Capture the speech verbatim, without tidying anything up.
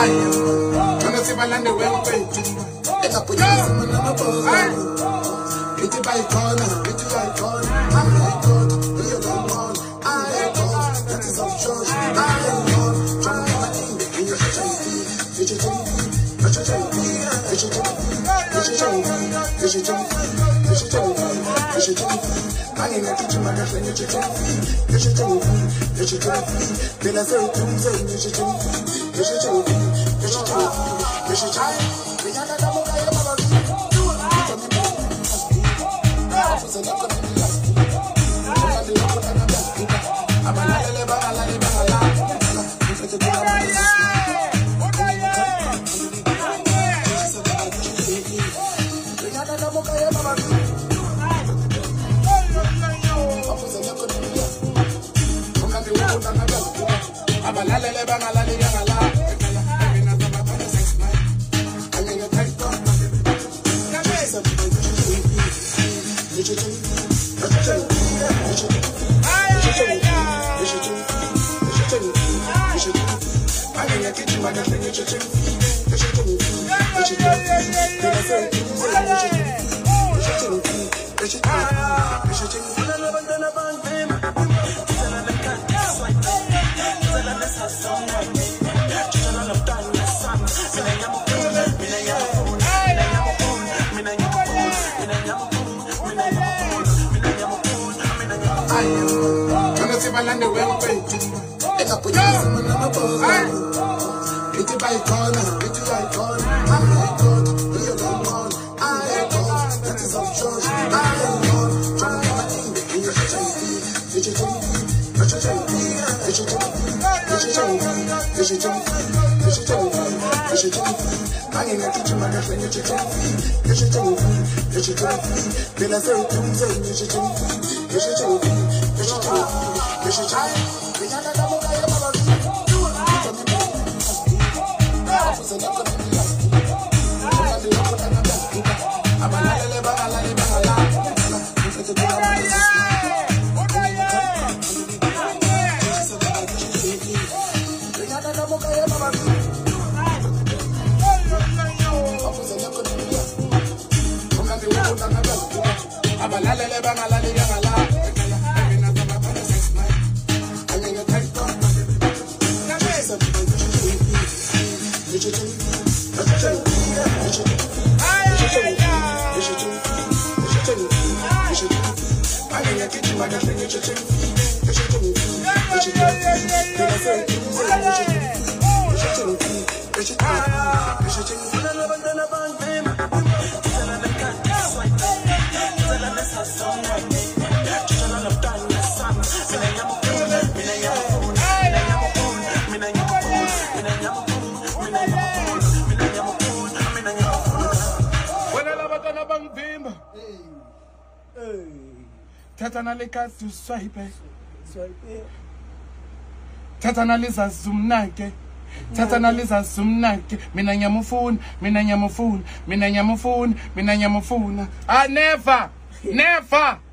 Gonna see my land the well way. It's up with you, I'm a boy. Pretty by corner, pretty by corner. I'm like God, we are the one. I am God, that is of church. I am God, from my name, in your H I V, H I V, H I V, H I V, H I V, H I V, H I V, H I V. I ain't a teacher, my friend, H I V, H I V, H I V. Then I say, don't say, H I V, H I V, H I V, H I V. It's up with you, I'm a boy. Pretty by corner, pretty by corner. I'm like God, we are the one. I am God, that is of church. I am God, from my name, in your H I V, H I V, H I V, H I V, H I V, H I V, H I V. I ain't a teacher, my friend, H I V, H I V, H I V. Then I say, don't say, H I V, H I V, H I V, H I V. Tata nalika to swipe, swipe. Tata naliza zumnake, Tata naliza zumnake. Mina nyamufun, mina nyamufun, mina nyamufun, mina nyamufun. I never, never.